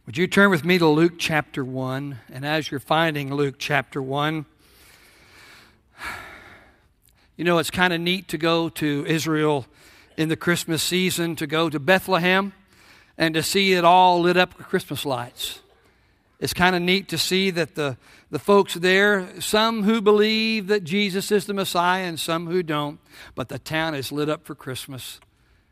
Would you turn with me to Luke chapter 1? And as you're finding Luke chapter 1, you know, it's kind of neat to go to Israel in the Christmas season, to go to Bethlehem and to see it all lit up with Christmas lights. It's kind of neat to see that the folks there, some who believe that Jesus is the Messiah and some who don't, but the town is lit up for Christmas.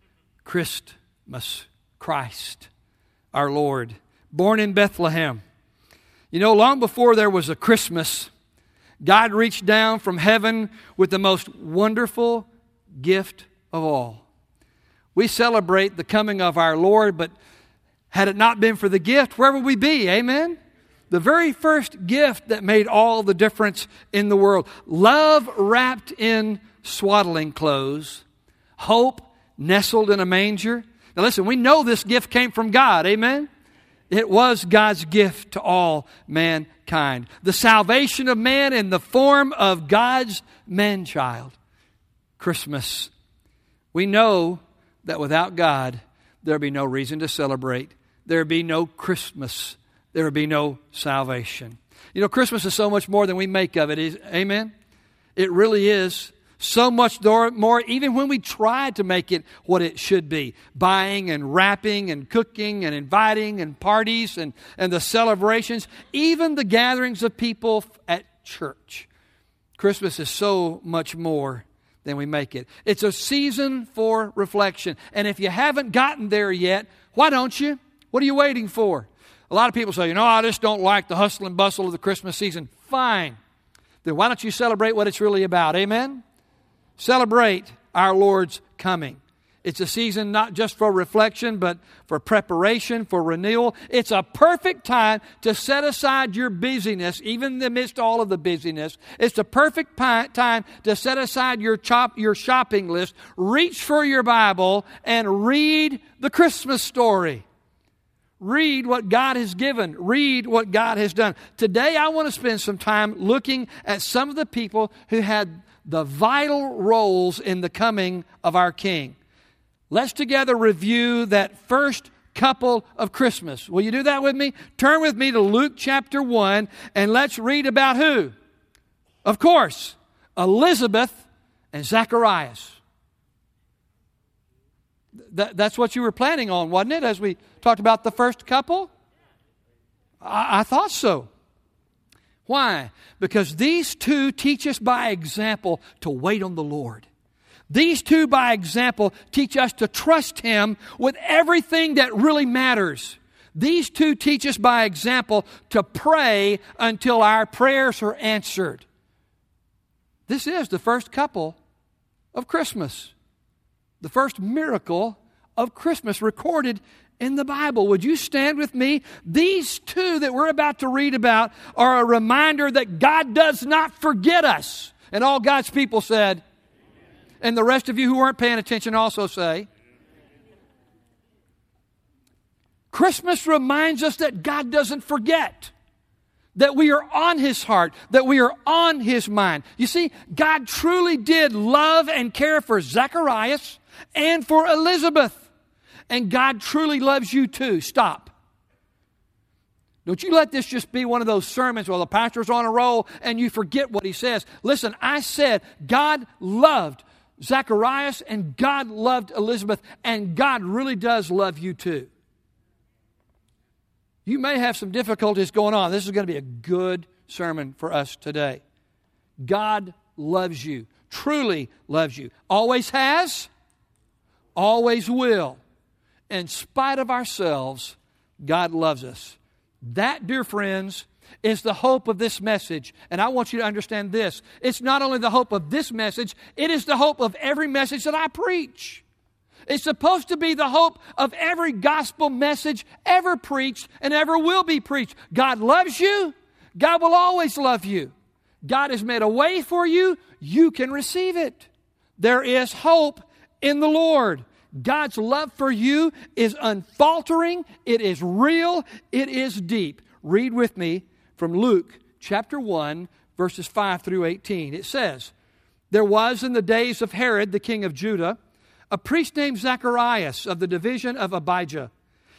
Christ, our Lord, born in Bethlehem. You know, long before there was a Christmas, God reached down from heaven with the most wonderful gift of all. We celebrate the coming of our Lord, but had it not been for the gift, where would we be? Amen? The very first gift that made all the difference in the world. Love wrapped in swaddling clothes. Hope nestled in a manger. Now listen, we know this gift came from God. Amen? It was God's gift to all mankind. The salvation of man in the form of God's man-child. Christmas. We know that without God, there'd be no reason to celebrate. There'd be no Christmas. There would be no salvation. You know, Christmas is so much more than we make of it. Amen? It really is. So much more, even when we try to make it what it should be. Buying and wrapping and cooking and inviting and parties and the celebrations. Even the gatherings of people at church. Christmas is so much more than we make it. It's a season for reflection. And if you haven't gotten there yet, why don't you? What are you waiting for? A lot of people say, I just don't like the hustle and bustle of the Christmas season. Fine. Then why don't you celebrate what it's really about? Amen? Celebrate our Lord's coming. It's a season not just for reflection, but for preparation, for renewal. It's a perfect time to set aside your busyness, even amidst all of the busyness. It's a perfect time to set aside your shopping list, reach for your Bible, and read the Christmas story. Read what God has given. Read what God has done. Today I want to spend some time looking at some of the people who had the vital roles in the coming of our King. Let's together review that first couple of Christmas. Will you do that with me? Turn with me to Luke chapter 1 and let's read about who? Of course, Elizabeth and Zacharias. That's what you were planning on, wasn't it, as we talked about the first couple? I thought so. Why? Because these two teach us by example to wait on the Lord. These two by example teach us to trust Him with everything that really matters. These two teach us by example to pray until our prayers are answered. This is the first couple of Christmas. The first miracle of Christmas recorded in the Bible. Would you stand with me? These two that we're about to read about are a reminder that God does not forget us. And all God's people said, and the rest of you who weren't paying attention also say, Christmas reminds us that God doesn't forget. That we are on His heart, that we are on His mind. You see, God truly did love and care for Zacharias and for Elizabeth. And God truly loves you too. Stop. Don't you let this just be one of those sermons where the pastor's on a roll and you forget what he says. Listen, I said God loved Zacharias and God loved Elizabeth, and God really does love you too. You may have some difficulties going on. This is going to be a good sermon for us today. God loves you, truly loves you. Always has, always will. In spite of ourselves, God loves us. That, dear friends, is the hope of this message. And I want you to understand this. It's not only the hope of this message, it is the hope of every message that I preach. It's supposed to be the hope of every gospel message ever preached and ever will be preached. God loves you. God will always love you. God has made a way for you. You can receive it. There is hope in the Lord. God's love for you is unfaltering. It is real. It is deep. Read with me from Luke chapter 1, verses 5 through 18. It says, There was in the days of Herod, the king of Judah, a priest named Zacharias of the division of Abijah.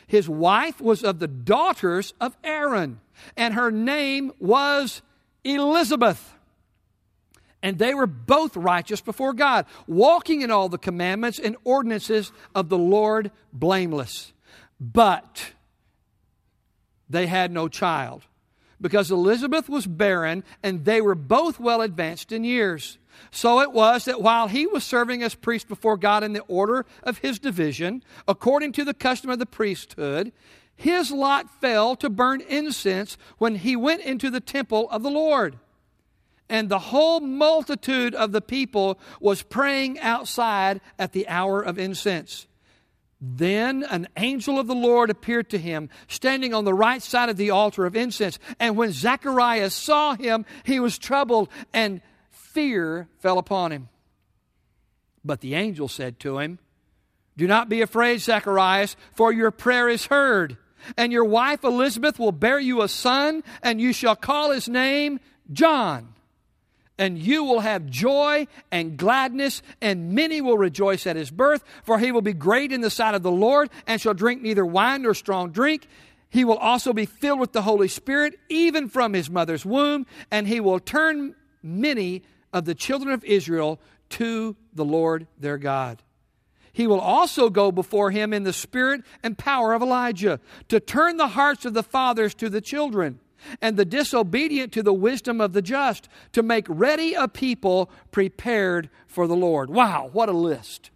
His wife was of the daughters of Aaron, and her name was Elizabeth. And they were both righteous before God, walking in all the commandments and ordinances of the Lord blameless. But they had no child, because Elizabeth was barren, and they were both well advanced in years. So it was that while he was serving as priest before God in the order of his division, according to the custom of the priesthood, his lot fell to burn incense when he went into the temple of the Lord. And the whole multitude of the people was praying outside at the hour of incense. Then an angel of the Lord appeared to him, standing on the right side of the altar of incense. And when Zacharias saw him, he was troubled, and fear fell upon him. But the angel said to him, "Do not be afraid, Zacharias, for your prayer is heard. And your wife Elizabeth will bear you a son, and you shall call his name John. And you will have joy and gladness, and many will rejoice at his birth, for he will be great in the sight of the Lord, and shall drink neither wine nor strong drink. He will also be filled with the Holy Spirit, even from his mother's womb, and he will turn many of the children of Israel to the Lord their God. He will also go before him in the spirit and power of Elijah, to turn the hearts of the fathers to the children, and the disobedient to the wisdom of the just, to make ready a people prepared for the Lord." Wow, what a list.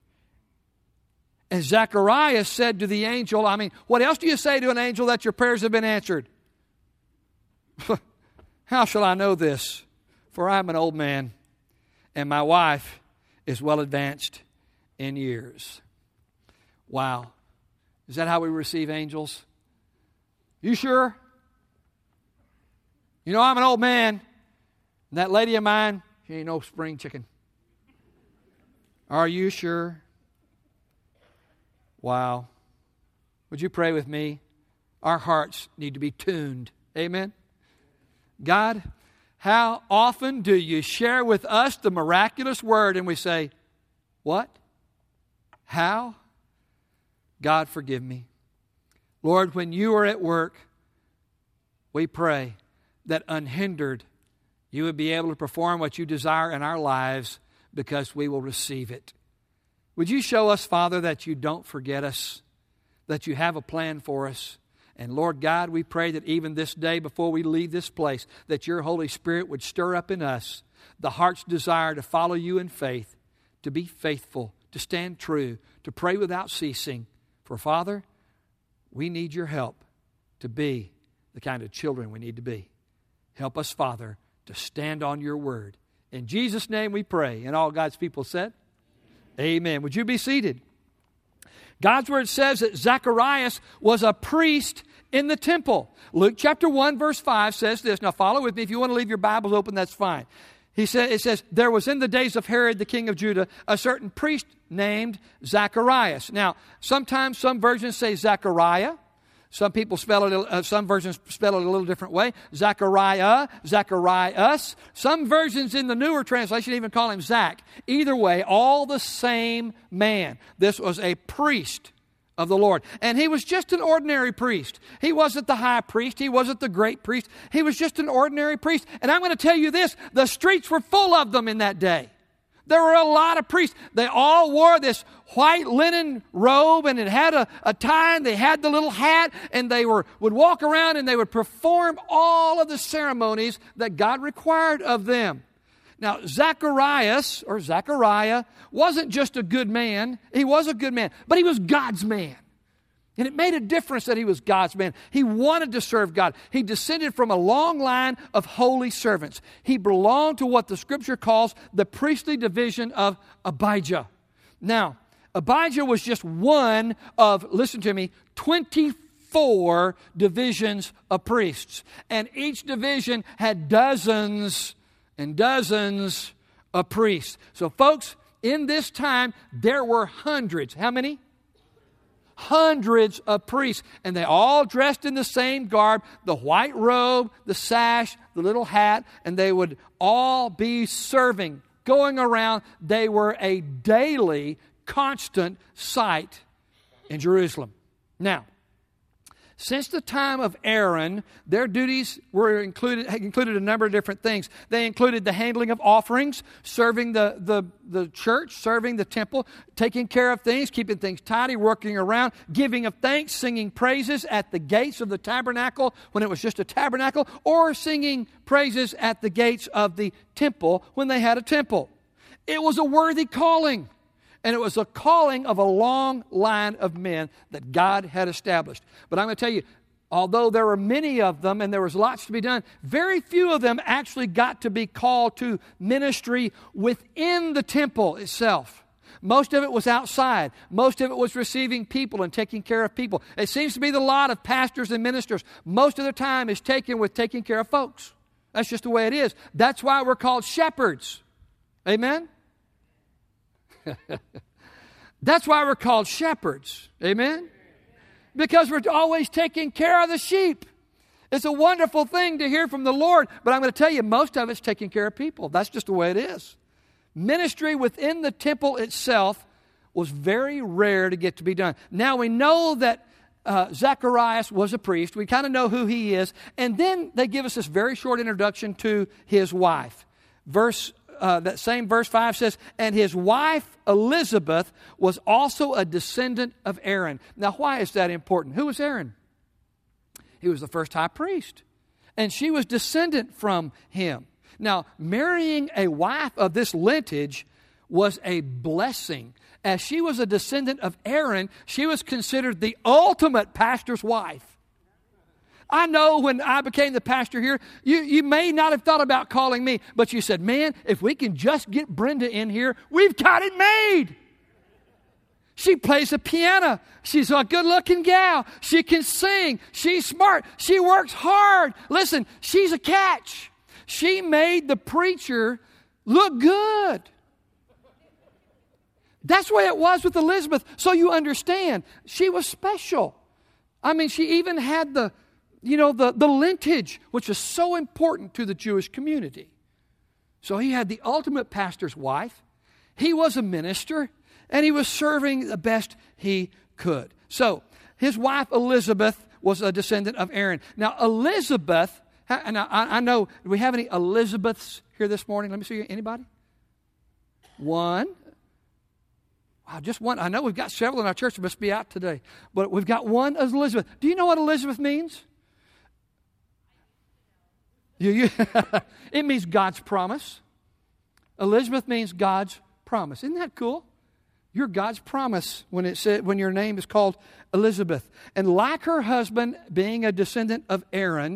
And Zacharias said to the angel, what else do you say to an angel that your prayers have been answered? "How shall I know this? For I am an old man, and my wife is well advanced in years." Wow. Is that how we receive angels? You sure? "You know, I'm an old man, and that lady of mine, she ain't no spring chicken." Are you sure? Wow. Would you pray with me? Our hearts need to be tuned. Amen? God, how often do you share with us the miraculous word and we say, "What? How?" God, forgive me. Lord, when you are at work, we pray that unhindered, you would be able to perform what you desire in our lives, because we will receive it. Would you show us, Father, that you don't forget us, that you have a plan for us? And Lord God, we pray that even this day before we leave this place, that your Holy Spirit would stir up in us the heart's desire to follow you in faith, to be faithful, to stand true, to pray without ceasing. For Father, we need your help to be the kind of children we need to be. Help us, Father, to stand on your word. In Jesus' name we pray. And all God's people said, Amen. Would you be seated? God's word says that Zacharias was a priest in the temple. Luke chapter 1 verse 5 says this. Now follow with me. If you want to leave your Bibles open, that's fine. It says, "There was in the days of Herod the king of Judah a certain priest named Zacharias." Now, sometimes some versions say Zachariah. Some people some versions spell it a little different way. Zachariah, Zacharias. Some versions in the newer translation even call him Zach. Either way, all the same man. This was a priest of the Lord. And he was just an ordinary priest. He wasn't the high priest. He wasn't the great priest. He was just an ordinary priest. And I'm going to tell you this, the streets were full of them in that day. There were a lot of priests. They all wore this white linen robe, and it had a tie, and they had the little hat, and they would walk around and they would perform all of the ceremonies that God required of them. Now, Zacharias, or Zachariah, wasn't just a good man. He was a good man, but he was God's man. And it made a difference that he was God's man. He wanted to serve God. He descended from a long line of holy servants. He belonged to what the Scripture calls the priestly division of Abijah. Now, Abijah was just one of, listen to me, 24 divisions of priests. And each division had dozens and dozens of priests. So, folks, in this time, there were hundreds. How many? Hundreds of priests, and they all dressed in the same garb, the white robe, the sash, the little hat, and they would all be serving, going around. They were a daily, constant sight in Jerusalem. Now, Since the time of Aaron, their duties were included a number of different things. They included the handling of offerings, serving the church, serving the temple, taking care of things, keeping things tidy, working around, giving of thanks, singing praises at the gates of the tabernacle when it was just a tabernacle, or singing praises at the gates of the temple when they had a temple. It was a worthy calling. And it was a calling of a long line of men that God had established. But I'm going to tell you, although there were many of them and there was lots to be done, very few of them actually got to be called to ministry within the temple itself. Most of it was outside. Most of it was receiving people and taking care of people. It seems to be the lot of pastors and ministers. Most of their time is taken with taking care of folks. That's just the way it is. That's why we're called shepherds. Amen? That's why we're called shepherds. Amen? Because we're always taking care of the sheep. It's a wonderful thing to hear from the Lord, but I'm going to tell you, most of it's taking care of people. That's just the way it is. Ministry within the temple itself was very rare to get to be done. Now we know that Zacharias was a priest. We kind of know who he is. And then they give us this very short introduction to his wife. That same verse 5 says, and his wife Elizabeth was also a descendant of Aaron. Now, why is that important? Who was Aaron? He was the first high priest. And she was descendant from him. Now, marrying a wife of this lineage was a blessing. As she was a descendant of Aaron, she was considered the ultimate pastor's wife. I know when I became the pastor here, you may not have thought about calling me, but you said, man, if we can just get Brenda in here, we've got it made. She plays the piano. She's a good-looking gal. She can sing. She's smart. She works hard. Listen, she's a catch. She made the preacher look good. That's the way it was with Elizabeth. So you understand, she was special. I mean, she even had the lineage, which is so important to the Jewish community. So he had the ultimate pastor's wife. He was a minister, and he was serving the best he could. So his wife Elizabeth was a descendant of Aaron. Now Elizabeth, and I know, do we have any Elizabeths here this morning? Let me see, anybody? One. Wow, just one. I know we've got several in our church that must be out today. But we've got one Elizabeth. Do you know what Elizabeth means? It means God's promise. Elizabeth means God's promise. Isn't that cool? You're God's promise when your name is called Elizabeth. And like her husband, being a descendant of Aaron,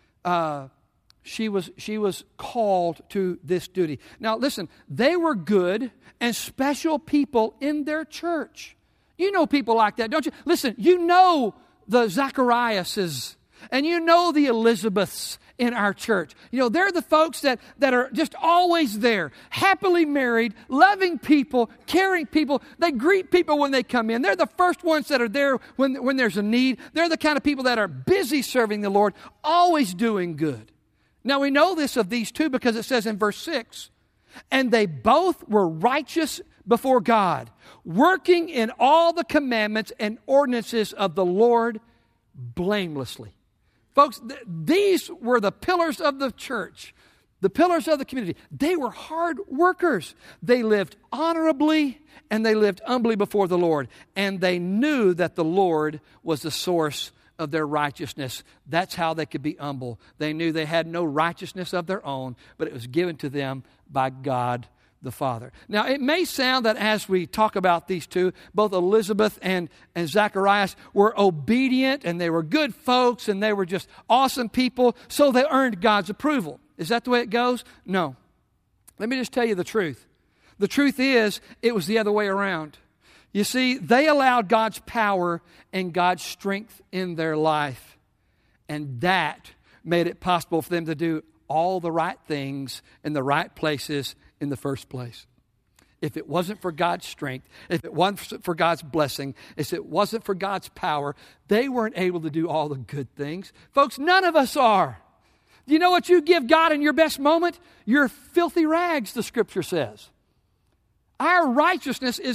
she was called to this duty. Now listen, they were good and special people in their church. You know people like that, don't you? Listen, you know the Zachariases and you know the Elizabeths in our church. You know, they're the folks that are just always there, happily married, loving people, caring people. They greet people when they come in. They're the first ones that are there when there's a need. They're the kind of people that are busy serving the Lord, always doing good. Now, we know this of these two because it says in verse 6, and they both were righteous before God, working in all the commandments and ordinances of the Lord blamelessly. Folks, these were the pillars of the church, the pillars of the community. They were hard workers. They lived honorably and they lived humbly before the Lord. And they knew that the Lord was the source of their righteousness. That's how they could be humble. They knew they had no righteousness of their own, but it was given to them by God the Father. Now, it may sound that as we talk about these two, both Elizabeth and Zacharias were obedient and they were good folks and they were just awesome people, so they earned God's approval. Is that the way it goes? No. Let me just tell you the truth. The truth is, it was the other way around. You see, they allowed God's power and God's strength in their life, and that made it possible for them to do all the right things in the right places in the first place. If it wasn't for God's strength, if it wasn't for God's blessing, if it wasn't for God's power, they weren't able to do all the good things. Folks, none of us are. Do you know what you give God in your best moment? Your filthy rags, the Scripture says. Our righteousness is as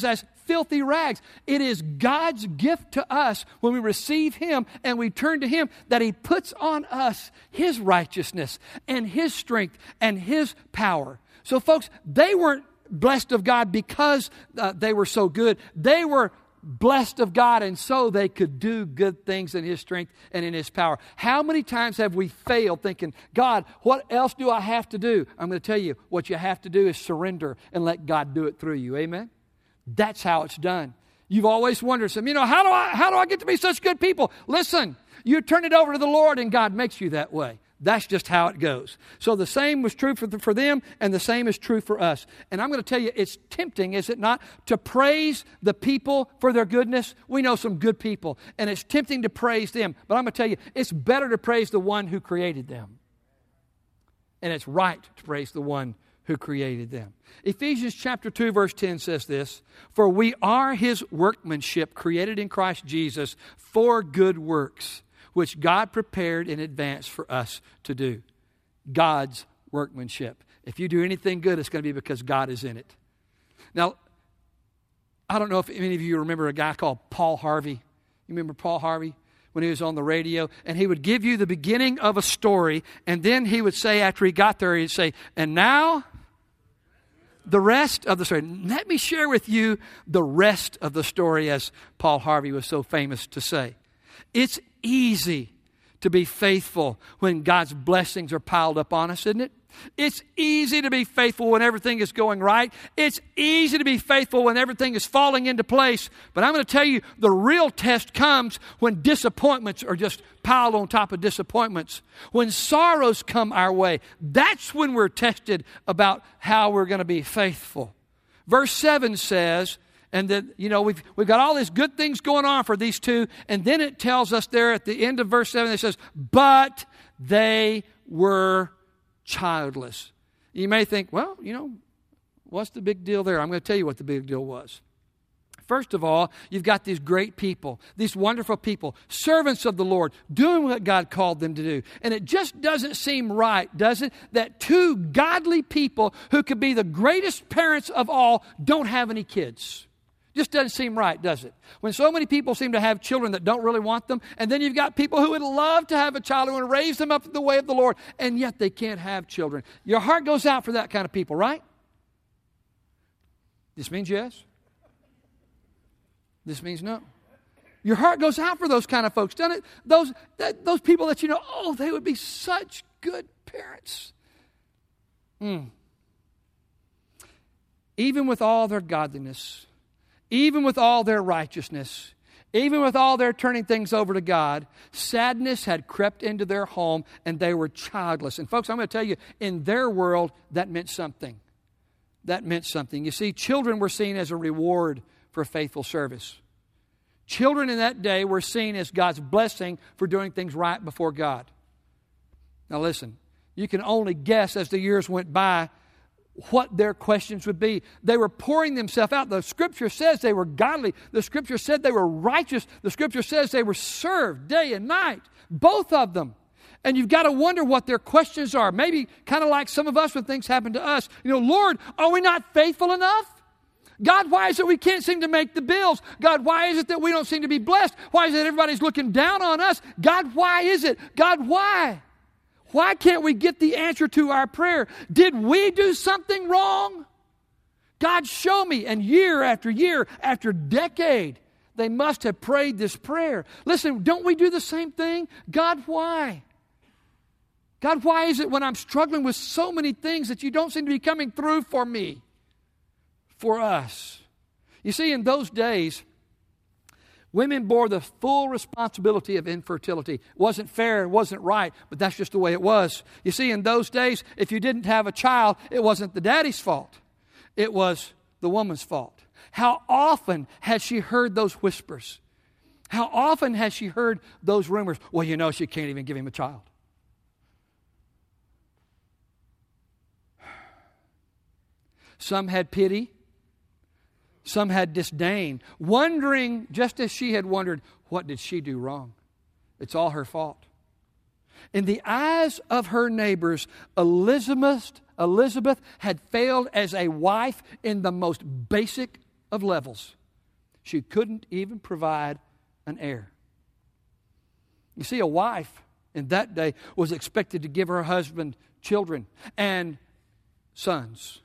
filthy rags. It is God's gift to us when we receive Him and we turn to Him that He puts on us His righteousness and His strength and His power. So folks, they weren't blessed of God because they were so good. They were blessed of God, and so they could do good things in His strength and in His power. How many times have we failed thinking, God, what else do I have to do? I'm going to tell you, what you have to do is surrender and let God do it through you. Amen? That's how it's done. You've always wondered, how do I get to be such good people? Listen, you turn it over to the Lord and God makes you that way. That's just how it goes. So the same was true for them, and the same is true for us. And I'm going to tell you, it's tempting, is it not, to praise the people for their goodness? We know some good people, and it's tempting to praise them. But I'm going to tell you, it's better to praise the one who created them. And it's right to praise the one who created them. Ephesians chapter 2, verse 10 says this, "For we are His workmanship, created in Christ Jesus for good works, which God prepared in advance for us to do." God's workmanship. If you do anything good, it's going to be because God is in it. Now, I don't know if any of you remember a guy called Paul Harvey. You remember Paul Harvey? When he was on the radio, and he would give you the beginning of a story, and then he would say, after he got there, he'd say, "And now, the rest of the story." Let me share with you the rest of the story, as Paul Harvey was so famous to say. It's easy to be faithful when God's blessings are piled up on us, isn't it? It's easy to be faithful when everything is going right. It's easy to be faithful when everything is falling into place. But I'm going to tell you, the real test comes when disappointments are just piled on top of disappointments. When sorrows come our way, that's when we're tested about how we're going to be faithful. Verse 7 says, and that, we've got all these good things going on for these two. And then it tells us there at the end of verse 7, it says, "But they were childless." You may think, well, what's the big deal there? I'm going to tell you what the big deal was. First of all, you've got these great people, these wonderful people, servants of the Lord, doing what God called them to do. And it just doesn't seem right, does it, that two godly people who could be the greatest parents of all don't have any kids. Just doesn't seem right, does it? When so many people seem to have children that don't really want them, and then you've got people who would love to have a child, who want to raise them up in the way of the Lord, and yet they can't have children. Your heart goes out for that kind of people, right? This means yes. This means no. Your heart goes out for those kind of folks, doesn't it? Those people that they would be such good parents. Even with all their godliness, even with all their righteousness, even with all their turning things over to God, sadness had crept into their home and they were childless. And folks, I'm going to tell you, in their world, that meant something. That meant something. You see, children were seen as a reward for faithful service. Children in that day were seen as God's blessing for doing things right before God. Now listen, you can only guess as the years went by what their questions would be. They were pouring themselves out. The Scripture says they were godly. The Scripture said they were righteous. The Scripture says they were served day and night, both of them. And you've got to wonder what their questions are. Maybe kind of like some of us when things happen to us. Lord, are we not faithful enough? God, why is it we can't seem to make the bills? God, why is it that we don't seem to be blessed? Why is it everybody's looking down on us? God, why is it? God, why? Why can't we get the answer to our prayer? Did we do something wrong? God, show me. And year after year, after decade, they must have prayed this prayer. Listen, don't we do the same thing? God, why? God, why is it when I'm struggling with so many things that you don't seem to be coming through for me, for us? You see, in those days, women bore the full responsibility of infertility. It wasn't fair, it wasn't right, but that's just the way it was. You see, in those days, if you didn't have a child, it wasn't the daddy's fault. It was the woman's fault. How often has she heard those whispers? How often has she heard those rumors? Well, she can't even give him a child. Some had pity. Some had disdain, wondering, just as she had wondered, what did she do wrong? It's all her fault. In the eyes of her neighbors, Elizabeth had failed as a wife in the most basic of levels. She couldn't even provide an heir. You see, a wife in that day was expected to give her husband children and sons.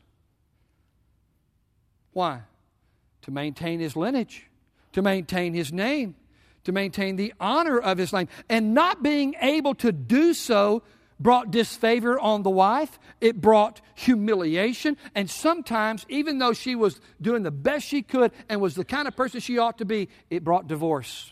Why? To maintain his lineage, to maintain his name, to maintain the honor of his name. And not being able to do so brought disfavor on the wife. It brought humiliation. And sometimes, even though she was doing the best she could and was the kind of person she ought to be, it brought divorce.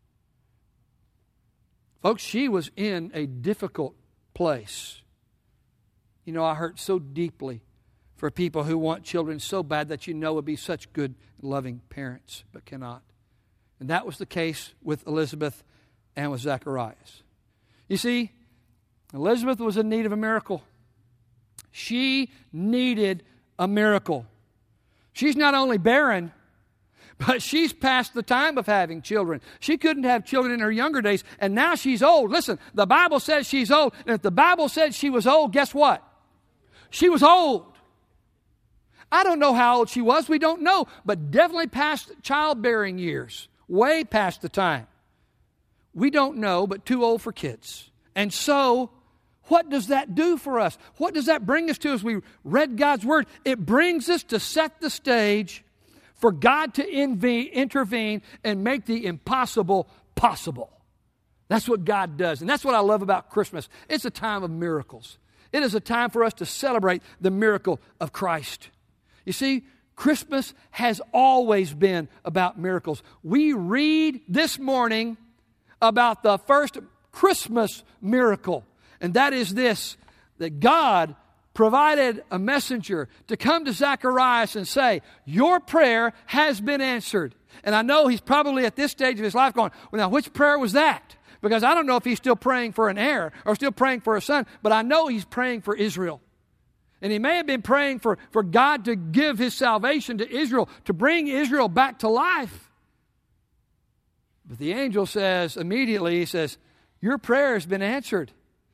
Folks, she was in a difficult place. You know, I hurt so deeply for people who want children so bad that you know would be such good, loving parents, but cannot. And that was the case with Elizabeth and with Zacharias. You see, Elizabeth was in need of a miracle. She needed a miracle. She's not only barren, but she's past the time of having children. She couldn't have children in her younger days, and now she's old. Listen, the Bible says she's old, and if the Bible said she was old, guess what? She was old. I don't know how old she was. We don't know, but definitely past childbearing years. Way past the time. We don't know, but too old for kids. And so, what does that do for us? What does that bring us to as we read God's Word? It brings us to set the stage for God to intervene and make the impossible possible. That's what God does. And that's what I love about Christmas. It's a time of miracles. It is a time for us to celebrate the miracle of Christ. You see, Christmas has always been about miracles. We read this morning about the first Christmas miracle, and that is this, that God provided a messenger to come to Zacharias and say, your prayer has been answered. And I know he's probably at this stage of his life going, well, now which prayer was that? Because I don't know if he's still praying for an heir or still praying for a son, but I know he's praying for Israel. And he may have been praying for God to give his salvation to Israel, to bring Israel back to life. But the angel says, immediately, he says, your prayer has been answered.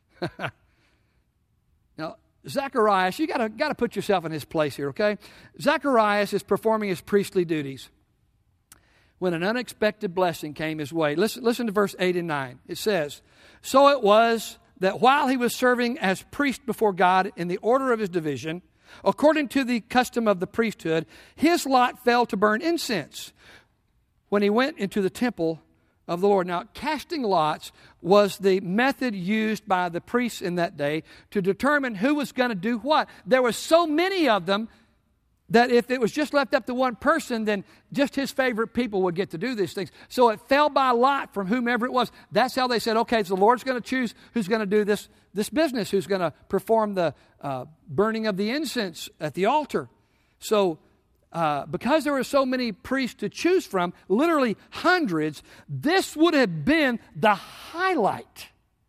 Now, Zacharias, you got to put yourself in his place here, okay? Zacharias is performing his priestly duties when an unexpected blessing came his way. Listen to verse 8 and 9. It says, so it was that while he was serving as priest before God in the order of his division, according to the custom of the priesthood, his lot fell to burn incense when he went into the temple of the Lord. Now, casting lots was the method used by the priests in that day to determine who was going to do what. There were so many of them that if it was just left up to one person, then just his favorite people would get to do these things. So it fell by lot from whomever it was. That's how they said, okay, so the Lord's going to choose who's going to do this business, who's going to perform the burning of the incense at the altar. So because there were so many priests to choose from, literally hundreds, this would have been the highlight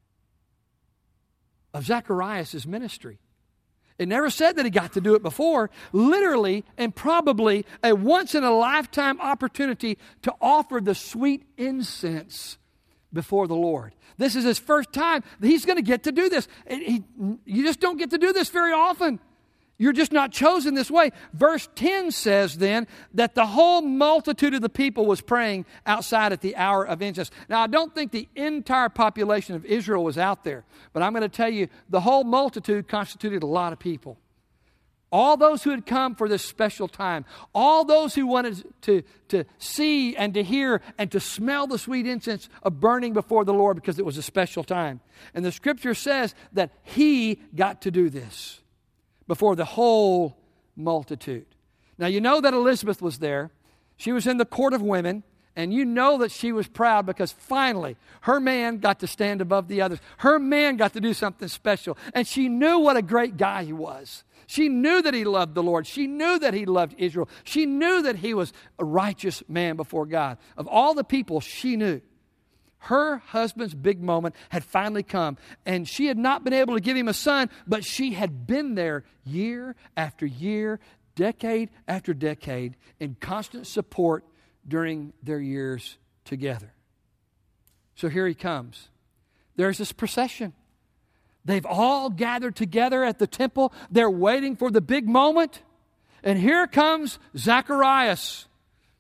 of Zacharias' ministry. It never said that he got to do it before. Literally and probably a once-in-a-lifetime opportunity to offer the sweet incense before the Lord. This is his first time that he's going to get to do this. You just don't get to do this very often. You're just not chosen this way. Verse 10 says then that the whole multitude of the people was praying outside at the hour of incense. Now, I don't think the entire population of Israel was out there, but I'm going to tell you the whole multitude constituted a lot of people. All those who had come for this special time, all those who wanted to see and to hear and to smell the sweet incense of burning before the Lord because it was a special time. And the Scripture says that he got to do this before the whole multitude. Now, you know that Elizabeth was there. She was in the court of women, and you know that she was proud because finally her man got to stand above the others. Her man got to do something special, and she knew what a great guy he was. She knew that he loved the Lord. She knew that he loved Israel. She knew that he was a righteous man before God. Of all the people, she knew. Her husband's big moment had finally come, and she had not been able to give him a son, but she had been there year after year, decade after decade, in constant support during their years together. So here he comes. There's this procession. They've all gathered together at the temple. They're waiting for the big moment. And here comes Zacharias.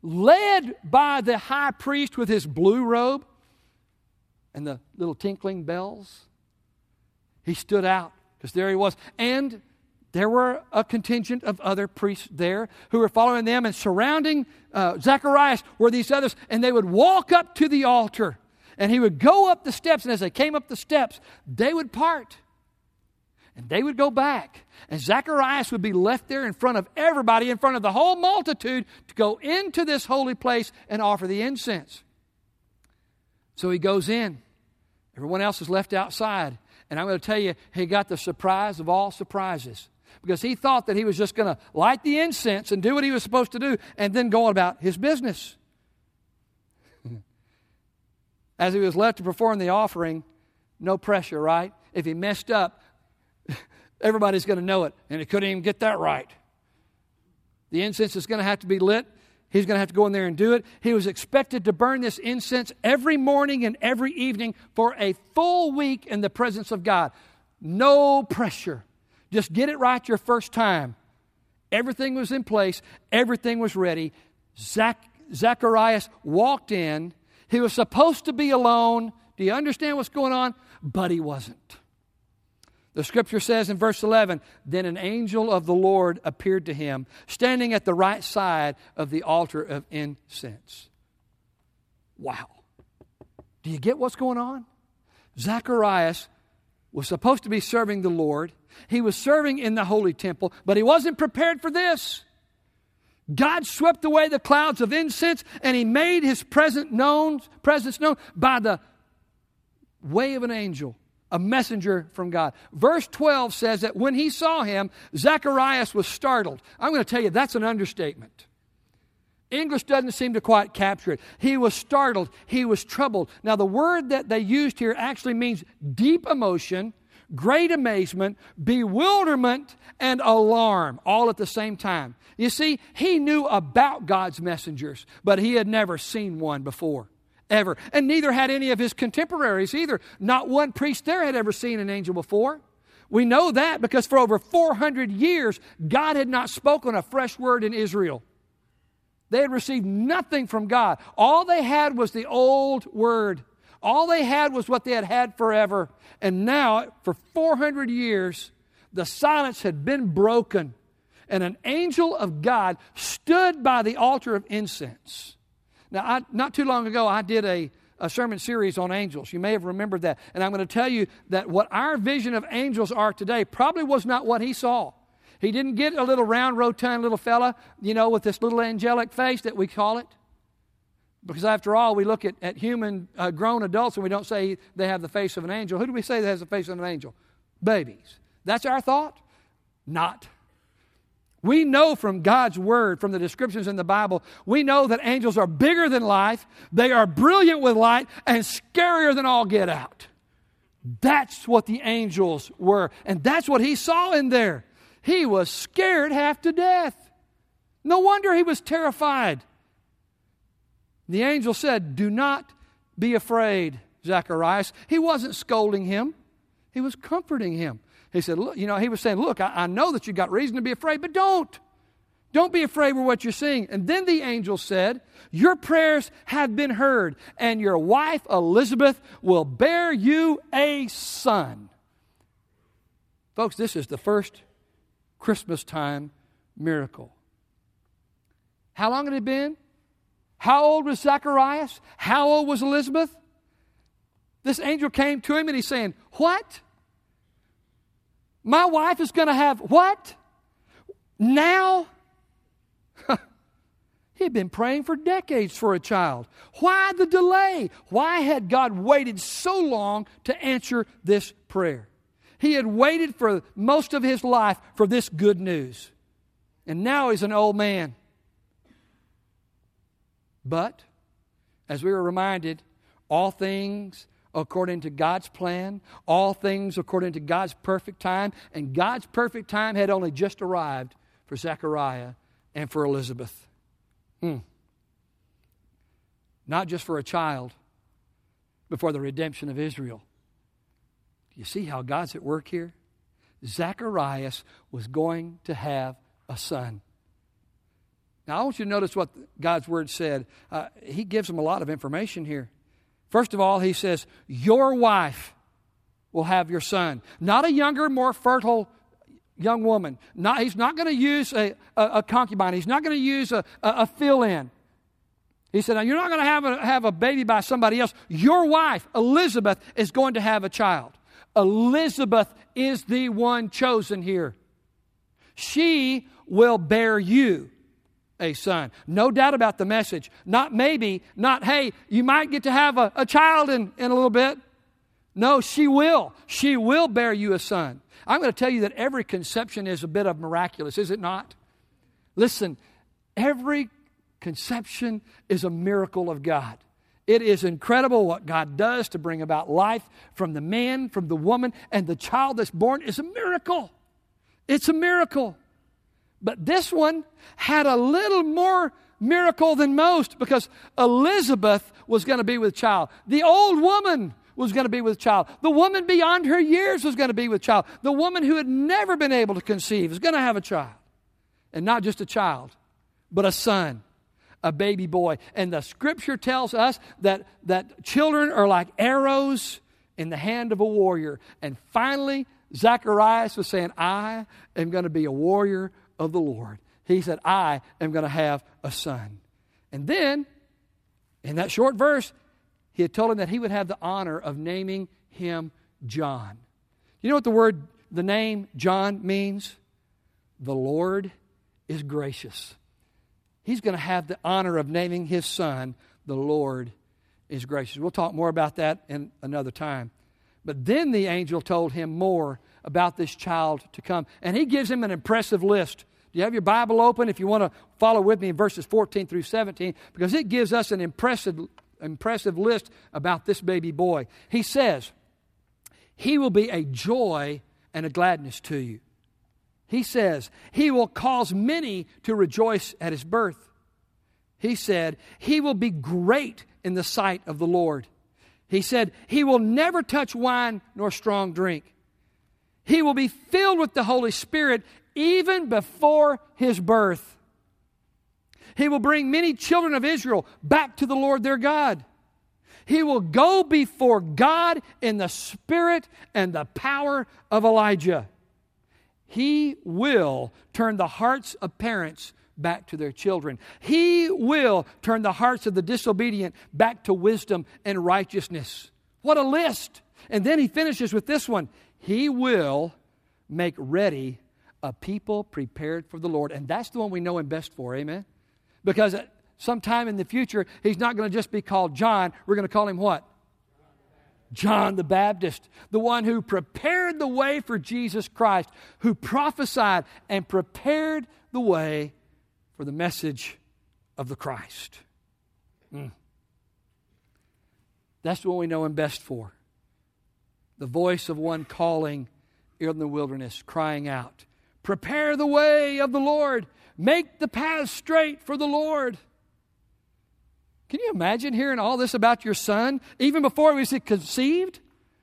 led by the high priest with his blue robe and the little tinkling bells. He stood out because there he was. And there were a contingent of other priests there who were following them, and surrounding Zacharias were these others. And they would walk up to the altar, and he would go up the steps. And as they came up the steps, they would part. And they would go back. And Zacharias would be left there in front of everybody, in front of the whole multitude, to go into this holy place and offer the incense. So he goes in. Everyone else is left outside. And I'm going to tell you, he got the surprise of all surprises. Because he thought that he was just going to light the incense and do what he was supposed to do and then go about his business. As he was left to perform the offering, no pressure, right? If he messed up, everybody's going to know it, and he couldn't even get that right. The incense is going to have to be lit. He's going to have to go in there and do it. He was expected to burn this incense every morning and every evening for a full week in the presence of God. No pressure. Just get it right your first time. Everything was in place. Everything was ready. Zacharias walked in. He was supposed to be alone. Do you understand what's going on? But he wasn't. The scripture says in verse 11, then an angel of the Lord appeared to him, standing at the right side of the altar of incense. Wow. Do you get what's going on? Zacharias was supposed to be serving the Lord. He was serving in the holy temple, but he wasn't prepared for this. God swept away the clouds of incense, and he made his presence known by the way of an angel, a messenger from God. Verse 12 says that when he saw him, Zacharias was startled. I'm going to tell you, that's an understatement. English doesn't seem to quite capture it. He was startled. He was troubled. Now, the word that they used here actually means deep emotion, great amazement, bewilderment, and alarm, all at the same time. You see, he knew about God's messengers, but he had never seen one before, ever. And neither had any of his contemporaries either. Not one priest there had ever seen an angel before. We know that because for over 400 years, God had not spoken a fresh word in Israel. They had received nothing from God. All they had was the old word. All they had was what they had had forever. And now, for 400 years, the silence had been broken. And an angel of God stood by the altar of incense. Now, not too long ago, I did a sermon series on angels. You may have remembered that. And I'm going to tell you that what our vision of angels are today probably was not what he saw. He didn't get a little round, rotund little fella, with this little angelic face that we call it. Because after all, we look at human grown adults and we don't say they have the face of an angel. Who do we say that has the face of an angel? Babies. That's our thought? Not. We know from God's Word, from the descriptions in the Bible, we know that angels are bigger than life, they are brilliant with light, and scarier than all get out. That's what the angels were. And that's what he saw in there. He was scared half to death. No wonder he was terrified. The angel said, do not be afraid, Zacharias. He wasn't scolding him. He was comforting him. He said, look, he was saying, look, I know that you got reason to be afraid, but don't. Don't be afraid with what you're seeing. And then the angel said, your prayers have been heard, and your wife Elizabeth will bear you a son. Folks, this is the first Christmas time miracle. How long had it been? How old was Zacharias? How old was Elizabeth? This angel came to him and he's saying, what? My wife is going to have what? Now? He had been praying for decades for a child. Why the delay? Why had God waited so long to answer this prayer? He had waited for most of his life for this good news. And now he's an old man. But, as we were reminded, all things according to God's plan, all things according to God's perfect time, and God's perfect time had only just arrived for Zechariah and for Elizabeth. Not just for a child, but for the redemption of Israel. Do you see how God's at work here? Zacharias was going to have a son. Now, I want you to notice what God's Word said. He gives them a lot of information here. First of all, He says, your wife will have your son. Not a younger, more fertile young woman. He's not going to use a concubine. He's not going to use a fill-in. He said, now you're not going to have a baby by somebody else. Your wife, Elizabeth, is going to have a child. Elizabeth is the one chosen here. She will bear you a son. No doubt about the message. Not maybe, not, hey, you might get to have a child in a little bit. No, she will. She will bear you a son. I'm going to tell you that every conception is a bit of miraculous, is it not? Listen, every conception is a miracle of God. It is incredible what God does to bring about life from the man, from the woman, and the child that's born is a miracle. It's a miracle. But this one had a little more miracle than most because Elizabeth was going to be with child. The old woman was going to be with child. The woman beyond her years was going to be with child. The woman who had never been able to conceive is going to have a child. And not just a child, but a son, a baby boy. And the Scripture tells us that children are like arrows in the hand of a warrior. And finally, Zacharias was saying, I am going to be a warrior of the Lord. He said, I am going to have a son. And then, in that short verse, He had told him that he would have the honor of naming him John. You know what the name John means? The Lord is gracious. He's going to have the honor of naming his son, the Lord is gracious. We'll talk more about that in another time. But then the angel told him more about this child to come. And he gives him an impressive list. Do you have your Bible open if you want to follow with me in verses 14 through 17? Because it gives us an impressive list about this baby boy. He says, he will be a joy and a gladness to you. He says, he will cause many to rejoice at his birth. He said, he will be great in the sight of the Lord. He said, he will never touch wine nor strong drink. He will be filled with the Holy Spirit even before his birth. He will bring many children of Israel back to the Lord their God. He will go before God in the spirit and the power of Elijah. He will turn the hearts of parents back to their children. He will turn the hearts of the disobedient back to wisdom and righteousness. What a list! And then he finishes with this one. He will make ready a people prepared for the Lord. And that's the one we know him best for, amen? Because sometime in the future, he's not going to just be called John. We're going to call him what? John the Baptist, the one who prepared the way for Jesus Christ, who prophesied and prepared the way for the message of the Christ. That's what we know him best for. The voice of one calling in the wilderness, crying out, prepare the way of the Lord. Make the path straight for the Lord. Can you imagine hearing all this about your son, even before he was conceived?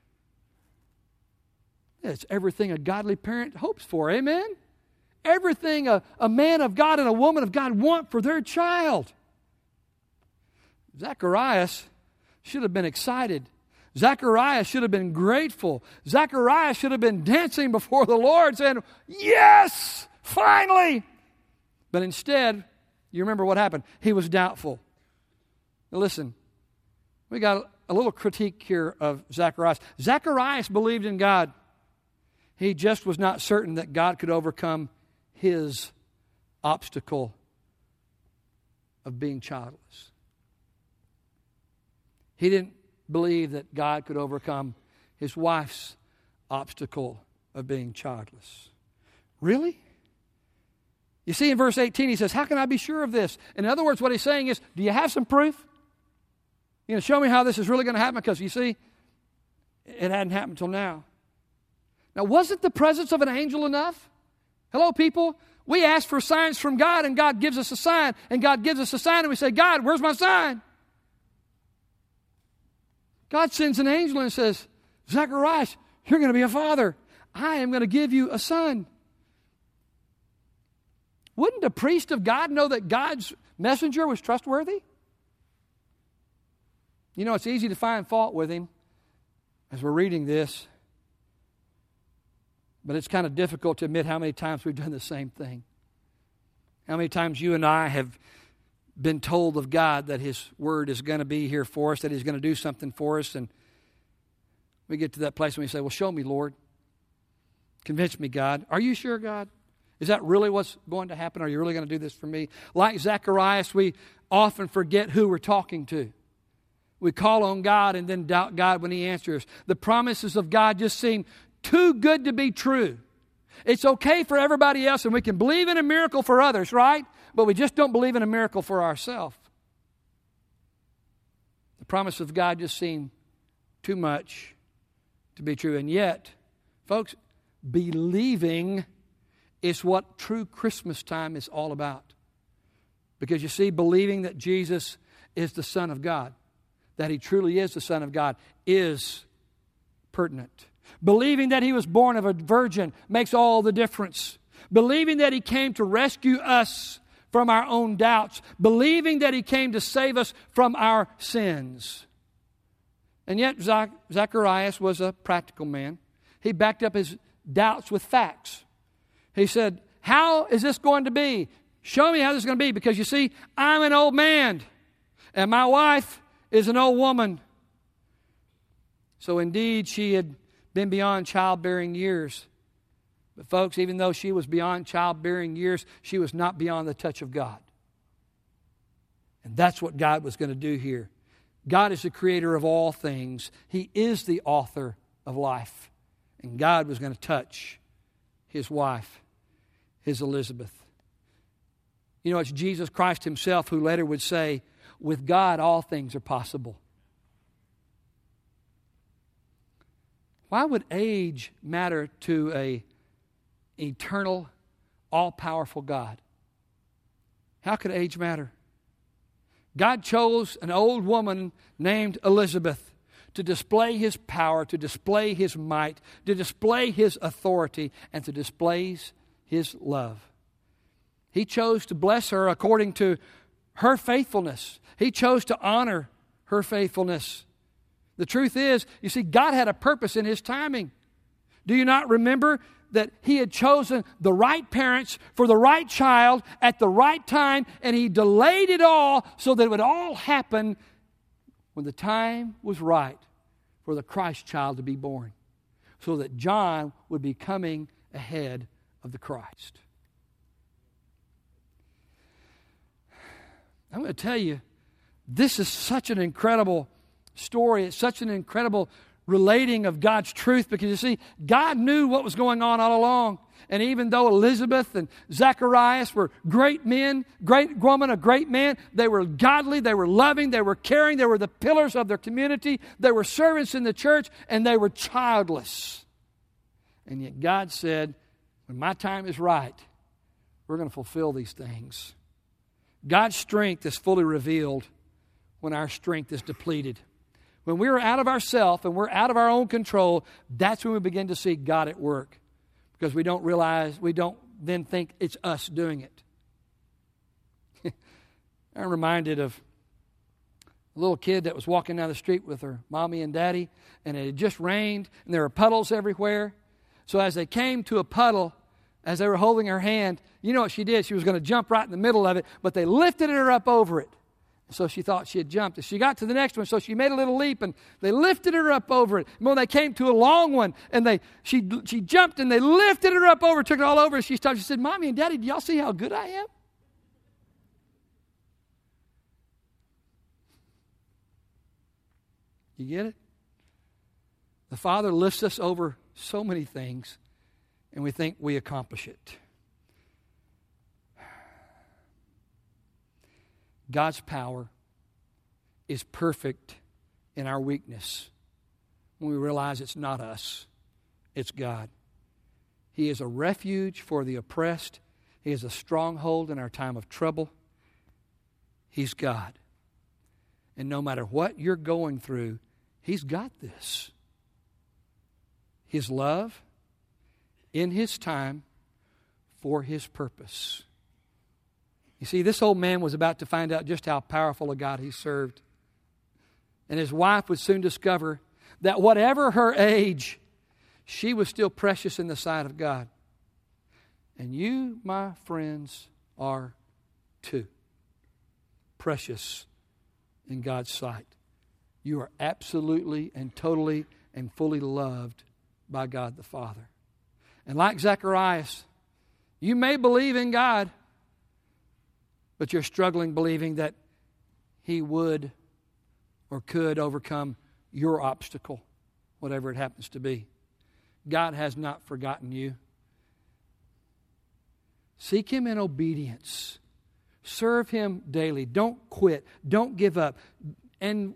It's everything a godly parent hopes for, amen? Everything a man of God and a woman of God want for their child. Zacharias should have been excited. Zacharias should have been grateful. Zacharias should have been dancing before the Lord saying, yes, finally. But instead, you remember what happened. He was doubtful. Now listen, we got a little critique here of Zacharias. Zacharias believed in God. He just was not certain that God could overcome his obstacle of being childless. He didn't believe that God could overcome his wife's obstacle of being childless. Really? You see in verse 18 he says, how can I be sure of this? In other words, what he's saying is, do you have some proof? You know, show me how this is really going to happen, because you see, it hadn't happened until now. Now, wasn't the presence of an angel enough? Hello, people. We ask for signs from God, and God gives us a sign. And God gives us a sign, and we say, God, where's my sign? God sends an angel and says, Zacharias, you're going to be a father. I am going to give you a son. Wouldn't a priest of God know that God's messenger was trustworthy? You know, it's easy to find fault with him as we're reading this, but it's kind of difficult to admit how many times we've done the same thing. How many times you and I have been told of God that His Word is going to be here for us, that He's going to do something for us, and we get to that place when we say, well, show me, Lord. Convince me, God. Are you sure, God? Is that really what's going to happen? Are you really going to do this for me? Like Zacharias, we often forget who we're talking to. We call on God and then doubt God when He answers. The promises of God just seem too good to be true. It's okay for everybody else, and we can believe in a miracle for others, right? But we just don't believe in a miracle for ourselves. The promise of God just seem too much to be true. And yet, folks, believing is what true Christmas time is all about. Because you see, believing that Jesus is the Son of God, that He truly is the Son of God, is pertinent. Believing that He was born of a virgin makes all the difference. Believing that He came to rescue us from our own doubts. Believing that He came to save us from our sins. And yet Zacharias was a practical man. He backed up his doubts with facts. He said, how is this going to be? Show me how this is going to be. Because you see, I'm an old man. And my wife is an old woman. So indeed, she had been beyond childbearing years. But folks, even though she was beyond childbearing years, she was not beyond the touch of God. And that's what God was going to do here. God is the creator of all things. He is the author of life. And God was going to touch His wife, His Elizabeth. You know, it's Jesus Christ Himself who later would say, with God all things are possible. Why would age matter to an eternal, all-powerful God? How could age matter? God chose an old woman named Elizabeth to display His power, to display His might, to display His authority, and to display His love. He chose to bless her according to her faithfulness. He chose to honor her faithfulness. The truth is, you see, God had a purpose in His timing. Do you not remember that He had chosen the right parents for the right child at the right time, and He delayed it all so that it would all happen when the time was right for the Christ child to be born, so that John would be coming ahead of the Christ. I'm going to tell you, this is such an incredible story. It's such an incredible relating of God's truth, because you see, God knew what was going on all along. And even though Elizabeth and Zacharias were great men, great woman, a great man, they were godly, they were loving, they were caring, they were the pillars of their community, they were servants in the church, and they were childless. And yet God said, when my time is right, we're going to fulfill these things. God's strength is fully revealed when our strength is depleted. When we're out of ourselves and we're out of our own control, that's when we begin to see God at work. Because we don't realize, we don't then think it's us doing it. I'm reminded of a little kid that was walking down the street with her mommy and daddy, and it had just rained, and there were puddles everywhere. So as they came to a puddle, as they were holding her hand, you know what she did? She was going to jump right in the middle of it, but they lifted her up over it. So she thought she had jumped. As she got to the next one, so she made a little leap, and they lifted her up over it. And when they came to a long one, and she jumped, and they lifted her up over, took it all over, and she stopped. She said, Mommy and Daddy, do y'all see how good I am? You get it? The Father lifts us over so many things, and we think we accomplish it. God's power is perfect in our weakness when we realize it's not us, it's God. He is a refuge for the oppressed. He is a stronghold in our time of trouble. He's God. And no matter what you're going through, He's got this. His love, in His time, for His purpose. You see, this old man was about to find out just how powerful a God he served. And his wife would soon discover that whatever her age, she was still precious in the sight of God. And you, my friends, are too precious in God's sight. You are absolutely and totally and fully loved by God the Father. And like Zacharias, you may believe in God, but you're struggling believing that He would or could overcome your obstacle, whatever it happens to be. God has not forgotten you. Seek Him in obedience. Serve Him daily. Don't quit. Don't give up. And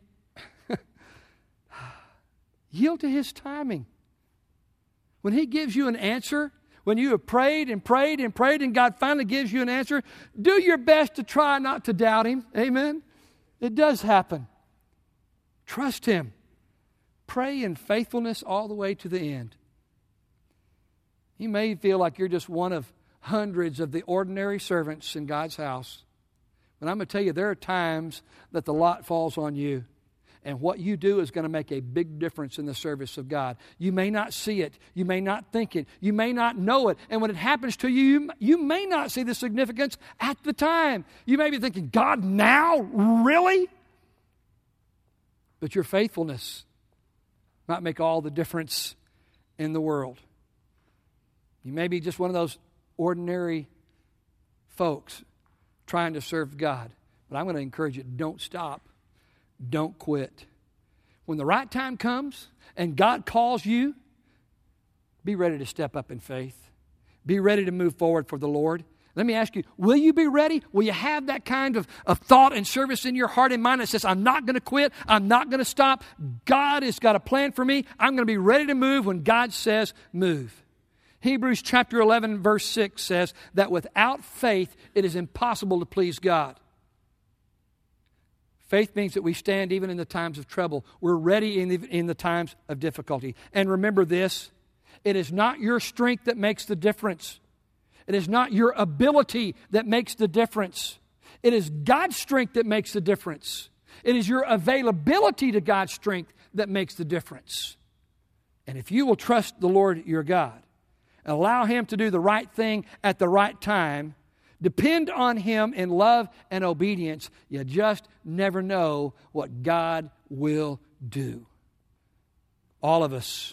yield to His timing. When He gives you an answer, when you have prayed and prayed and prayed and God finally gives you an answer, do your best to try not to doubt Him. Amen? It does happen. Trust Him. Pray in faithfulness all the way to the end. You may feel like you're just one of hundreds of the ordinary servants in God's house. But I'm going to tell you, there are times that the lot falls on you. And what you do is going to make a big difference in the service of God. You may not see it. You may not think it. You may not know it. And when it happens to you, you may not see the significance at the time. You may be thinking, God, now? Really? But your faithfulness might make all the difference in the world. You may be just one of those ordinary folks trying to serve God. But I'm going to encourage you, don't stop. Don't quit. When the right time comes and God calls you, be ready to step up in faith. Be ready to move forward for the Lord. Let me ask you, will you be ready? Will you have that kind of thought and service in your heart and mind that says, I'm not going to quit. I'm not going to stop. God has got a plan for me. I'm going to be ready to move when God says move. Hebrews chapter 11 verse 6 says that without faith it is impossible to please God. Faith means that we stand even in the times of trouble. We're ready in the times of difficulty. And remember this, it is not your strength that makes the difference. It is not your ability that makes the difference. It is God's strength that makes the difference. It is your availability to God's strength that makes the difference. And if you will trust the Lord your God, allow Him to do the right thing at the right time, depend on Him in love and obedience, you just never know what God will do. All of us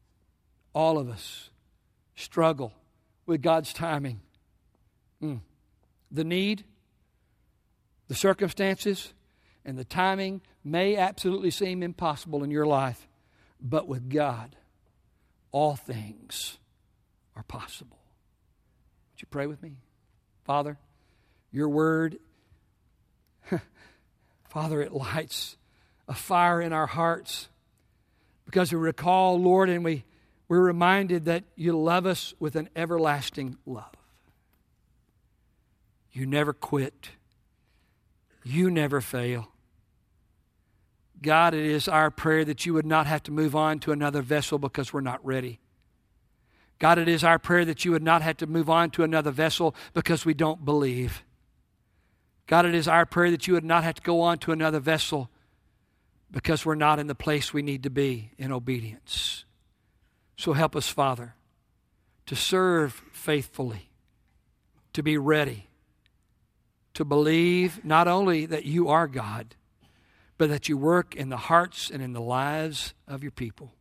struggle with God's timing. The need, the circumstances, and the timing may absolutely seem impossible in your life, but with God, all things are possible. Would you pray with me? Father, your word, Father, it lights a fire in our hearts because we recall, Lord, and we're reminded that you love us with an everlasting love. You never quit. You never fail. God, it is our prayer that you would not have to move on to another vessel because we're not ready. God, it is our prayer that you would not have to move on to another vessel because we don't believe. God, it is our prayer that you would not have to go on to another vessel because we're not in the place we need to be in obedience. So help us, Father, to serve faithfully, to be ready, to believe not only that you are God, but that you work in the hearts and in the lives of your people.